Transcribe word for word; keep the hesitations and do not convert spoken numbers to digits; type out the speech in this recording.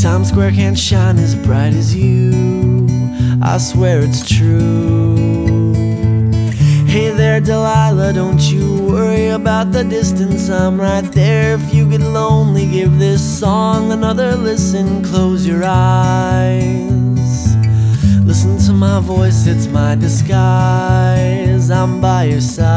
Times Square can't shine as bright as you, I swear it's true. Hey there Delilah, don't you worry about the distance, I'm right there. If you get lonely, give this song another listen. Close your eyes, listen to my voice, it's my disguise. I'm by your side.